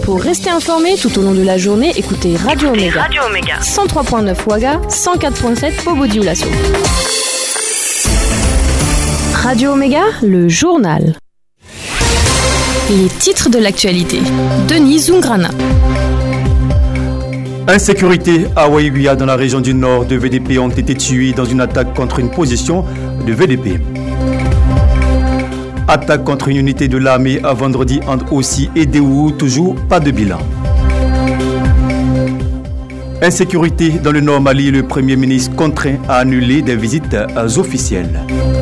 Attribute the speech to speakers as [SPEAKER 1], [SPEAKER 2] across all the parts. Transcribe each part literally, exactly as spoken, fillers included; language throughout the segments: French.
[SPEAKER 1] Pour rester informé tout au long de la journée, écoutez Radio Omega.
[SPEAKER 2] Radio Omega.
[SPEAKER 1] cent trois virgule neuf Ouaga, cent quatre virgule sept Bobo-Dioulasso. Radio Omega, le journal. Les titres de l'actualité. Denis Zungrana.
[SPEAKER 3] Insécurité à Waiguia dans la région du nord. Deux V D P ont été tués dans une attaque contre une position de V D P. Attaque contre une unité de l'armée à vendredi entre Ossi et Déou, toujours pas de bilan. Insécurité dans le nord Mali, le Premier ministre contraint à annuler des visites officielles.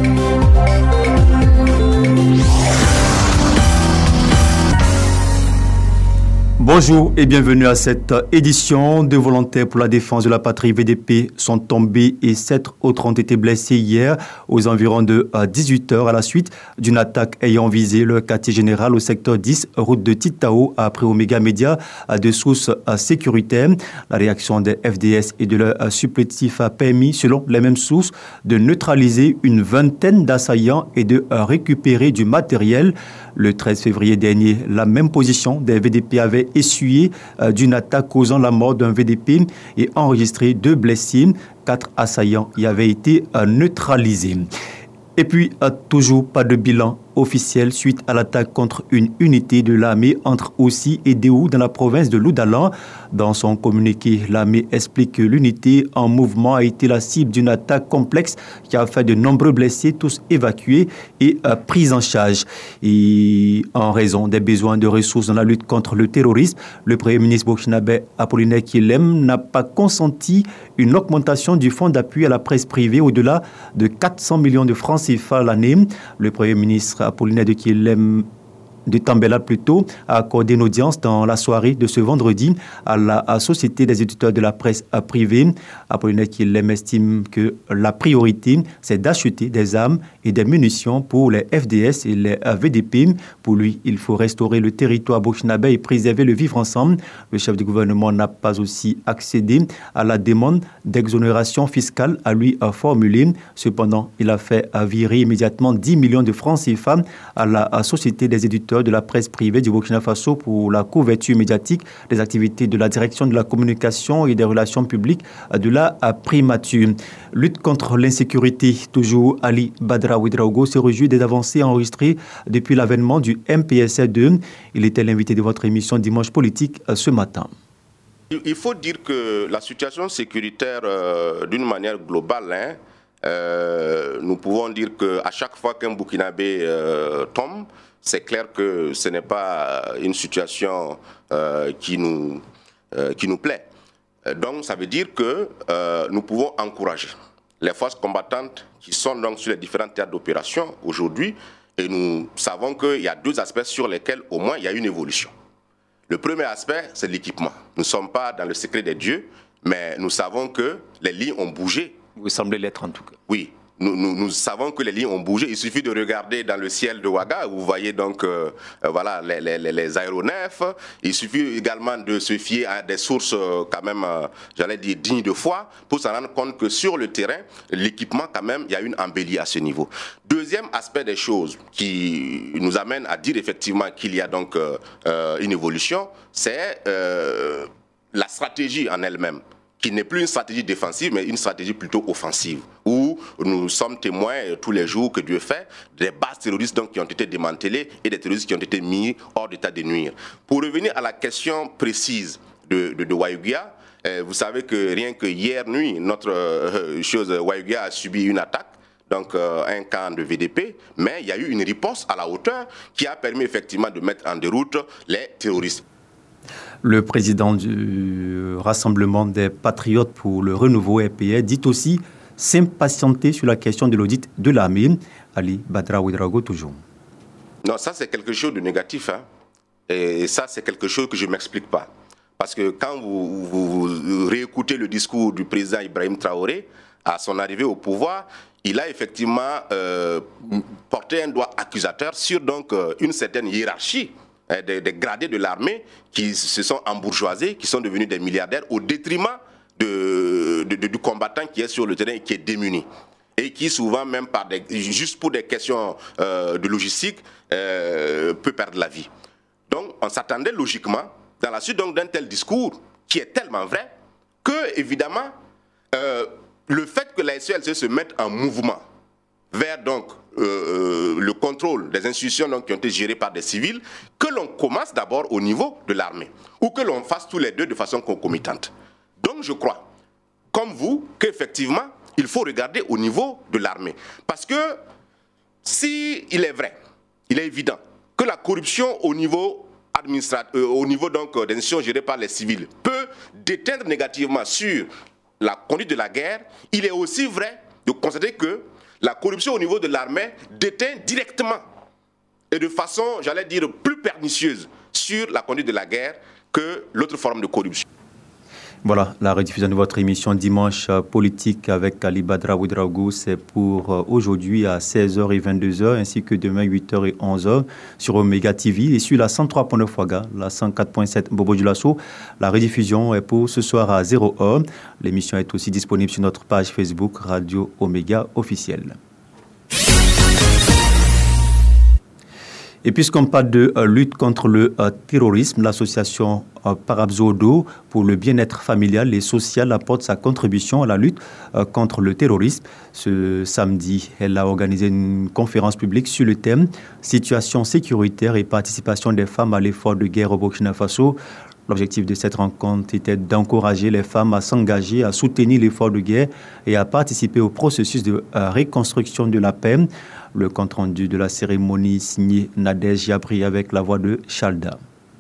[SPEAKER 3] Bonjour et bienvenue à cette édition. Deux volontaires pour la défense de la patrie V D P sont tombés et sept autres ont été blessés hier aux environs de dix-huit heures à la suite d'une attaque ayant visé le quartier général au secteur dix, route de Titao, après Omega Media de sources sécuritaires. La réaction des F D S et de leurs supplétifs a permis, selon les mêmes sources, de neutraliser une vingtaine d'assaillants et de récupérer du matériel. Le treize février dernier, la même position des V D P avait essuyé euh, d'une attaque causant la mort d'un V D P et enregistré deux blessés. Quatre assaillants y avaient été euh, neutralisés. Et puis, euh, toujours pas de bilan officiel suite à l'attaque contre une unité de l'armée entre Ossi et Déou dans la province de Loudalan. Dans son communiqué, l'armée explique que l'unité en mouvement a été la cible d'une attaque complexe qui a fait de nombreux blessés, tous évacués et euh, pris en charge. Et en raison des besoins de ressources dans la lutte contre le terrorisme, le Premier ministre burkinabé Apollinaire Kyelem n'a pas consenti une augmentation du fonds d'appui à la presse privée au-delà de quatre cents millions de francs C F A l'année. Le Premier ministre Apollinaire de Kyelem de Tambela plutôt, a accordé une audience dans la soirée de ce vendredi à la à Société des éditeurs de la presse privée. Apollinaire Kyelem estime que la priorité, c'est d'acheter des armes et des munitions pour les F D S et les V D P. Pour lui, il faut restaurer le territoire burkinabé et préserver le vivre ensemble. Le chef du gouvernement n'a pas aussi accédé à la demande d'exonération fiscale à lui formulée. Cependant, il a fait virer immédiatement dix millions de francs C F A à la à Société des éditeurs de la presse privée du Burkina Faso pour la couverture médiatique des activités de la direction de la communication et des relations publiques de la primature. Lutte contre l'insécurité, toujours Ali Badra Ouedraogo se réjouit des avancées enregistrées depuis l'avènement du M P S R deux. Il était l'invité de votre émission Dimanche Politique ce matin.
[SPEAKER 4] Il faut dire que la situation sécuritaire, euh, d'une manière globale, hein, euh, nous pouvons dire qu'à chaque fois qu'un Burkinabé euh, tombe, c'est clair que ce n'est pas une situation euh, qui, nous, euh, qui nous plaît. Donc, ça veut dire que euh, nous pouvons encourager les forces combattantes qui sont donc sur les différents théâtres d'opération aujourd'hui. Et nous savons qu'il y a deux aspects sur lesquels, au moins, il y a une évolution. Le premier aspect, c'est l'équipement. Nous ne sommes pas dans le secret des dieux, mais nous savons que les lignes ont bougé.
[SPEAKER 5] Vous semblez l'être en tout cas.
[SPEAKER 4] Oui. Nous, nous, nous savons que les lignes ont bougé. Il suffit de regarder dans le ciel de Ouaga, vous voyez donc euh, euh, voilà, les, les, les aéronefs. Il suffit également de se fier à des sources euh, quand même, euh, j'allais dire, dignes de foi, pour se rendre compte que sur le terrain, l'équipement quand même, il y a une embellie à ce niveau. Deuxième aspect des choses qui nous amène à dire effectivement qu'il y a donc euh, euh, une évolution, c'est euh, la stratégie en elle-même, qui n'est plus une stratégie défensive, mais une stratégie plutôt offensive, où nous sommes témoins tous les jours que Dieu fait des bases terroristes donc, qui ont été démantelées et des terroristes qui ont été mis hors d'état de nuire. Pour revenir à la question précise de, de, de Waiguia, euh, vous savez que rien que hier nuit, notre euh, chose, Waiguia a subi une attaque, donc euh, un camp de V D P, mais il y a eu une riposte à la hauteur qui a permis effectivement de mettre en déroute les terroristes.
[SPEAKER 3] Le président du Rassemblement des Patriotes pour le Renouveau R P R dit aussi s'impatienter sur la question de l'audit de l'armée. Ali Badra Ouedraogo, toujours.
[SPEAKER 4] Non, ça c'est quelque chose de négatif. Hein. Et ça c'est quelque chose que je ne m'explique pas. Parce que quand vous, vous, vous réécoutez le discours du président Ibrahim Traoré, à son arrivée au pouvoir, il a effectivement euh, porté un doigt accusateur sur donc, euh, une certaine hiérarchie Des, des gradés de l'armée qui se sont embourgeoisés, qui sont devenus des milliardaires au détriment de, de, de, du combattant qui est sur le terrain et qui est démuni. Et qui souvent, même par des, juste pour des questions euh, de logistique, euh, peut perdre la vie. Donc on s'attendait logiquement dans la suite donc d'un tel discours qui est tellement vrai que, évidemment, euh, le fait que la S E L C se mette en mouvement vers donc euh, le contrôle des institutions donc, qui ont été gérées par des civils, que l'on commence d'abord au niveau de l'armée, ou que l'on fasse tous les deux de façon concomitante. Donc je crois, comme vous, qu'effectivement, il faut regarder au niveau de l'armée. Parce que si il est vrai, il est évident que la corruption au niveau administratif, euh, au niveau donc des institutions gérées par les civils peut déteindre négativement sur la conduite de la guerre, il est aussi vrai de constater que la corruption au niveau de l'armée déteint directement et de façon, j'allais dire, plus pernicieuse sur la conduite de la guerre que l'autre forme de corruption.
[SPEAKER 3] Voilà, la rediffusion de votre émission Dimanche politique avec Ali Badra Ouedraogo, c'est pour aujourd'hui à seize heures et vingt-deux heures, ainsi que demain huit heures et onze heures sur Omega T V et sur la cent trois point neuf Ouaga, la cent quatre point sept Bobo Dioulasso. La rediffusion est pour ce soir à zéro heure. L'émission est aussi disponible sur notre page Facebook Radio Omega officielle. Et puisqu'on parle de euh, lutte contre le euh, terrorisme, l'association euh, Parabzodo pour le bien-être familial et social apporte sa contribution à la lutte euh, contre le terrorisme. Ce samedi, elle a organisé une conférence publique sur le thème « Situation sécuritaire et participation des femmes à l'effort de guerre au Burkina Faso ». L'objectif de cette rencontre était d'encourager les femmes à s'engager, à soutenir l'effort de guerre et à participer au processus de euh, reconstruction de la paix. Le compte-rendu de la cérémonie signé Nadège Yabri avec la voix de Chalda.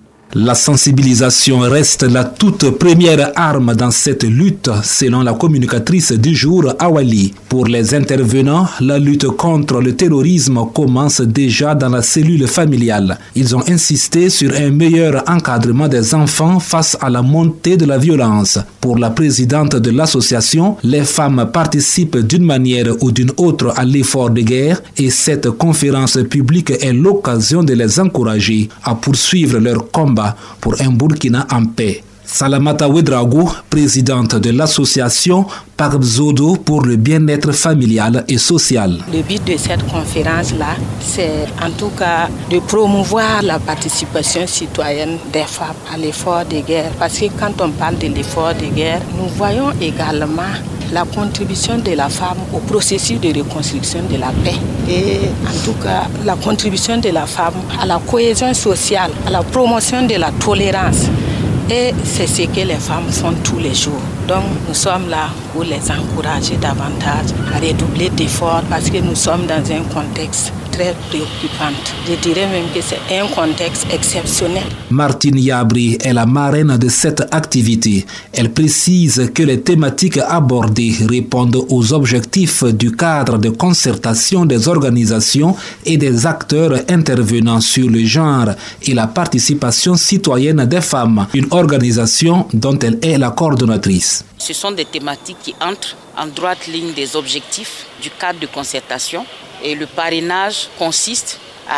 [SPEAKER 2] La sensibilisation reste la toute première arme dans cette lutte, selon la communicatrice du jour, Awali. Pour les intervenants, la lutte contre le terrorisme commence déjà dans la cellule familiale. Ils ont insisté sur un meilleur encadrement des enfants face à la montée de la violence. Pour la présidente de l'association, les femmes participent d'une manière ou d'une autre à l'effort de guerre et cette conférence publique est l'occasion de les encourager à poursuivre leur combat pour un Burkina en paix. Salamata Ouedraogo, présidente de l'association Parabzodo pour le bien-être familial et social.
[SPEAKER 5] Le but de cette conférence-là, c'est en tout cas de promouvoir la participation citoyenne des femmes à l'effort de guerre. Parce que quand on parle de l'effort de guerre, nous voyons également la contribution de la femme au processus de reconstruction de la paix. Et en tout cas, la contribution de la femme à la cohésion sociale, à la promotion de la tolérance. Et c'est ce que les femmes font tous les jours. Donc nous sommes là pour les encourager davantage à redoubler d'efforts parce que nous sommes dans un contexte très préoccupant. Je dirais même que c'est un contexte exceptionnel.
[SPEAKER 2] Martine Yabri est la marraine de cette activité. Elle précise que les thématiques abordées répondent aux objectifs du cadre de concertation des organisations et des acteurs intervenant sur le genre et la participation citoyenne des femmes, une organisation dont elle est la coordonnatrice.
[SPEAKER 6] Ce sont des thématiques qui entrent en droite ligne des objectifs du cadre de concertation et le parrainage consiste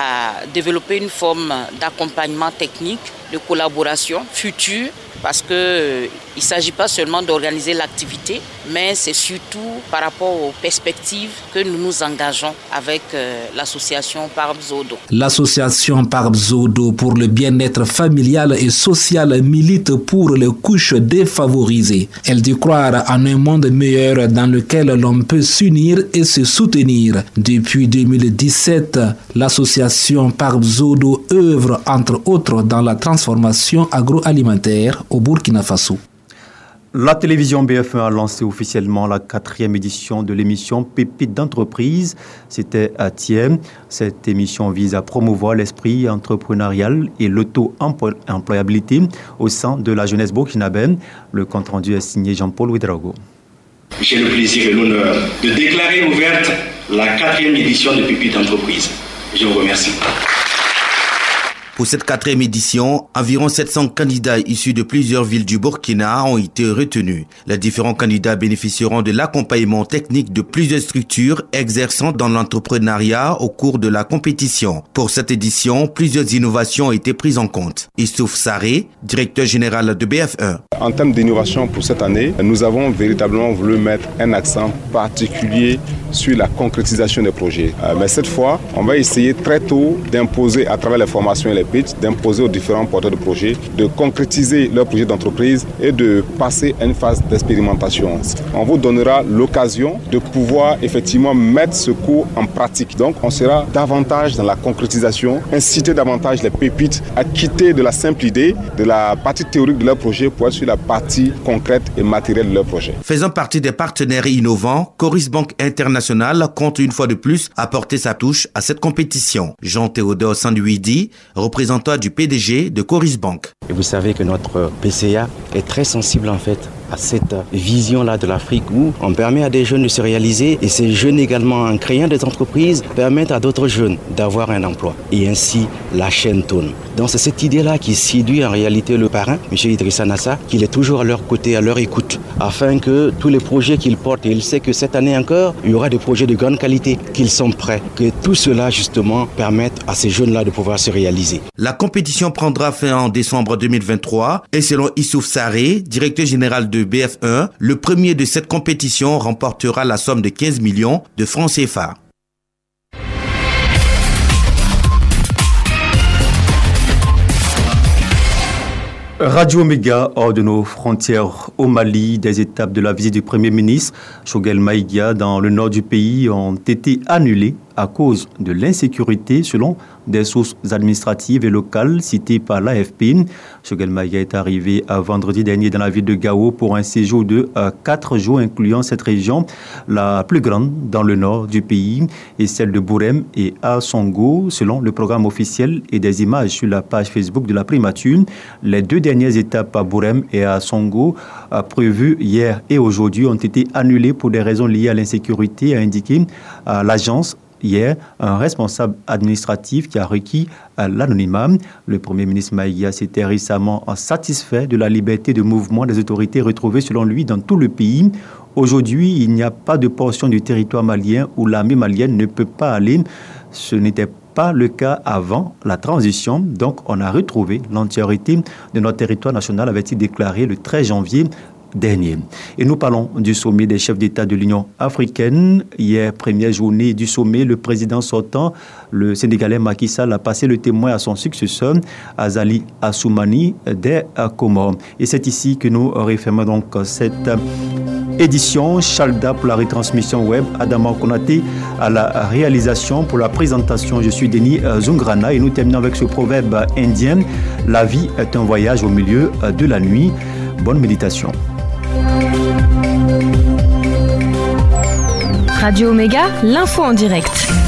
[SPEAKER 6] à développer une forme d'accompagnement technique, de collaboration future parce qu'il euh, ne s'agit pas seulement d'organiser l'activité, mais c'est surtout par rapport aux perspectives que nous nous engageons avec euh, l'association Parabzodo.
[SPEAKER 2] L'association Parabzodo pour le bien-être familial et social milite pour les couches défavorisées. Elle dit croire en un monde meilleur dans lequel l'on peut s'unir et se soutenir. Depuis deux mille dix-sept, l'association Parabzodo œuvre entre autres dans la transformation agroalimentaire au Burkina Faso.
[SPEAKER 3] La télévision B F un a lancé officiellement la quatrième édition de l'émission Pépites d'entreprise. C'était à Thiers. Cette émission vise à promouvoir l'esprit entrepreneurial et l'auto-employabilité au sein de la jeunesse burkinabène. Le compte rendu est signé Jean-Paul Ouedraogo.
[SPEAKER 7] J'ai le plaisir et l'honneur de déclarer ouverte la quatrième édition de Pépites d'entreprise. Je vous remercie.
[SPEAKER 8] Pour cette quatrième édition, environ sept cents candidats issus de plusieurs villes du Burkina ont été retenus. Les différents candidats bénéficieront de l'accompagnement technique de plusieurs structures exerçant dans l'entrepreneuriat au cours de la compétition. Pour cette édition, plusieurs innovations ont été prises en compte. Issouf Saré, directeur général de B F un.
[SPEAKER 9] En termes d'innovation pour cette année, nous avons véritablement voulu mettre un accent particulier sur la concrétisation des projets. Euh, mais cette fois, on va essayer très tôt d'imposer à travers les formations et les pitchs, d'imposer aux différents porteurs de projets de concrétiser leur projet d'entreprise et de passer à une phase d'expérimentation. On vous donnera l'occasion de pouvoir effectivement mettre ce cours en pratique. Donc on sera davantage dans la concrétisation, inciter davantage les pépites à quitter de la simple idée, de la partie théorique de leur projet pour être sur la partie concrète et matérielle de leur projet.
[SPEAKER 8] Faisant partie des partenaires innovants, Coris Bank International compte une fois de plus apporter sa touche à cette compétition. Jean-Théodore Sanduidi, représentant du P D G de Coris Bank.
[SPEAKER 10] Et vous savez que notre P C A est très sensible en fait à cette vision-là de l'Afrique où on permet à des jeunes de se réaliser et ces jeunes également, en créant des entreprises, permettent à d'autres jeunes d'avoir un emploi. Et ainsi, la chaîne tourne. Donc c'est cette idée-là qui séduit en réalité le parrain, M. Idrissa Nassa, qu'il est toujours à leur côté, à leur écoute, afin que tous les projets qu'ils portent, et il sait que cette année encore, il y aura des projets de grande qualité, qu'ils sont prêts, que tout cela justement permette à ces jeunes-là de pouvoir se réaliser.
[SPEAKER 8] La compétition prendra fin en décembre deux mille vingt-trois et selon Issouf Sarré, directeur général de B F un, le premier de cette compétition remportera la somme de quinze millions de francs C F A.
[SPEAKER 3] Radio Méga, hors de nos frontières au Mali, des étapes de la visite du Premier ministre Choguel Maïga dans le nord du pays ont été annulées à cause de l'insécurité selon des sources administratives et locales citées par l'A F P. Choguel Maïga est arrivé à vendredi dernier dans la ville de Gao pour un séjour de quatre jours incluant cette région, la plus grande dans le nord du pays, et celle de Bourem et Assongo, selon le programme officiel et des images sur la page Facebook de la primature. Les deux dernières étapes à Bourem et à Assongo, prévues hier et aujourd'hui, ont été annulées pour des raisons liées à l'insécurité, a indiqué l'agence hier un responsable administratif qui a requis l'anonymat. Le Premier ministre Maïga s'était récemment satisfait de la liberté de mouvement des autorités retrouvées selon lui dans tout le pays. Aujourd'hui, il n'y a pas de portion du territoire malien où l'armée malienne ne peut pas aller. Ce n'était pas le cas avant la transition. Donc, on a retrouvé l'entièreté de notre territoire national, avait-il déclaré le treize janvier dernier. Et nous parlons du sommet des chefs d'État de l'Union africaine. Hier, première journée du sommet, le président sortant, le Sénégalais Macky Sall, a passé le témoin à son successeur, Azali Assoumani, des Comores. Et c'est ici que nous refermons donc cette édition. Chalda pour la retransmission web, Adama Konaté à la réalisation. Pour la présentation, je suis Denis Zungrana et nous terminons avec ce proverbe indien: la vie est un voyage au milieu de la nuit. Bonne méditation.
[SPEAKER 1] Radio Méga, l'info en direct.